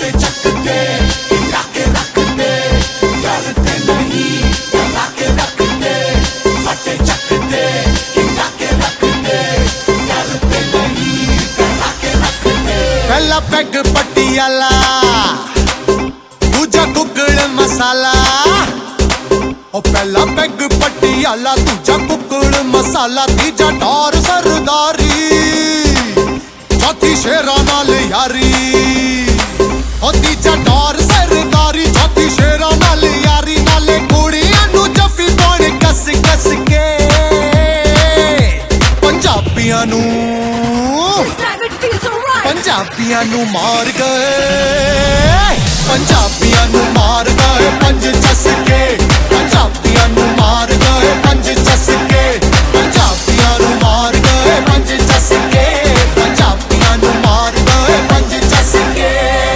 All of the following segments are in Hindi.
फटे चकते हिला के रख दे, डरते नहीं डरा के रख दे, फटे चकते हिला के रख दे, डरते नहीं डरा के रख दे। पहला पैग पटियाला, दूजा कुकड़ मसाला, ओ पहला पैग पटियाला, दूजा कुकड़ मसाला, तीजा डॉर सरदारी, चौथी शेरा नाल यारी, ओ तीजा डॉर सरदारी, चौथी शेरा नाल यारी, नाले कुड़ियां नू जफ्फी पाउण कस कस के, पंजाबियां नू मार गए, पंजाबियां नू मार गए पंज चस के, पंजाबियां नू मार गए पंज चस के, पंजाबियां नू मार गए पंज चस के, पंजाबियां नू मार गए पंज चस के।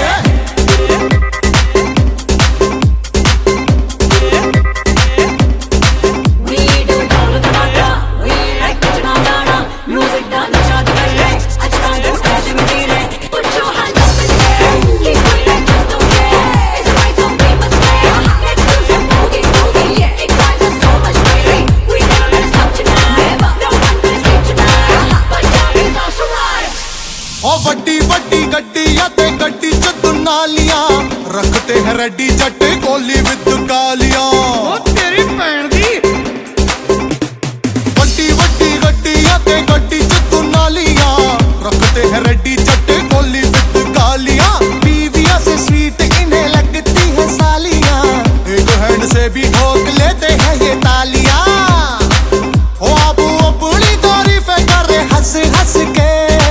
वड्डी वड्डी गड्डियां ते गड्डी च दुनालियां, रखते हैं रेडी जट्टे कोली विद गालियां, ओ तेरी भैन दी। वड्डी वड्डी गड्डियां ते गड्डी च दुनालियां, रखते हैं रेडी जट्टे कोली विद गालियां, बीवियां से स्वीट इन्हें लगती है सालियां, एक हैंड से भी ठोक लेते हैं ये तालियां, ओ अब अपनी तारीफें कर रहे हंस हंस के,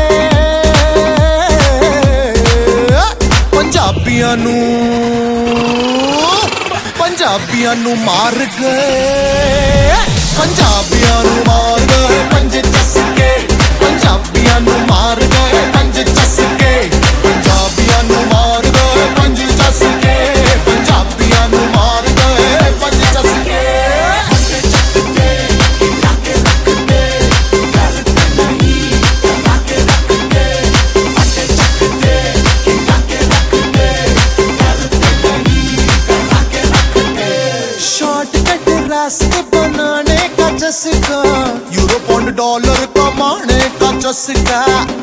पंजाबियां नू मार गए, पंजाबियां नू मार गए पंज चस के, पंजाबियां नू मार गए पंज चस के, पंजाबियां नू मार गए पंज चस के, पंजाबियां नू मार गए पंज चस के। फटे चकते हिला के रख दे, डरते नहीं डरा के रख दे, फटे चकते हिला के रख दे, डरते नहीं डरा के रख दे। शॉर्टकट रास्ते बनाने का चस्का, यूरो पौंड डॉलर कमाने का चस्का,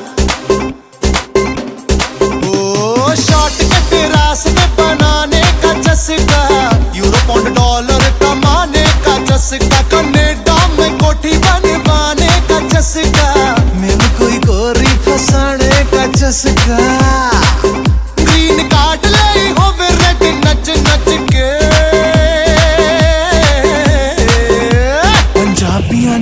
ओ शॉर्टकट रास्ते बनाने का चस्का, यूरो पौंड डॉलर कमाने का चस्का, कनेडा में कोठी बनवाने का चस्का, मैंने कोई गोरी फसाने का चस्का, ग्रीन कार्ड ले हो रेड नच नच के, पंजाबियां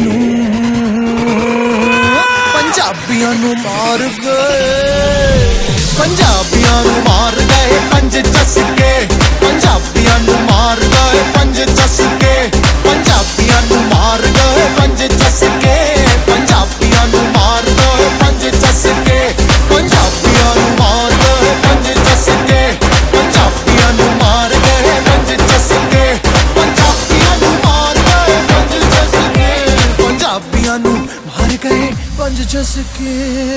नू मार गए, पंजाबियां नू मार गए पंज चस के, पंजाबियां नू मार गए पंज चस के, पंजाबियां नू मार गए पंज चस के, पंजाबियां नू मार गए पंज चस के, पंजाबियां नू मार गए पंज चस के, पंजाबियां नू मार गए पंज चस के, पंजाबियां नू मार गए पंज चस के, पंजाबियां नू मार गए पंज चस के।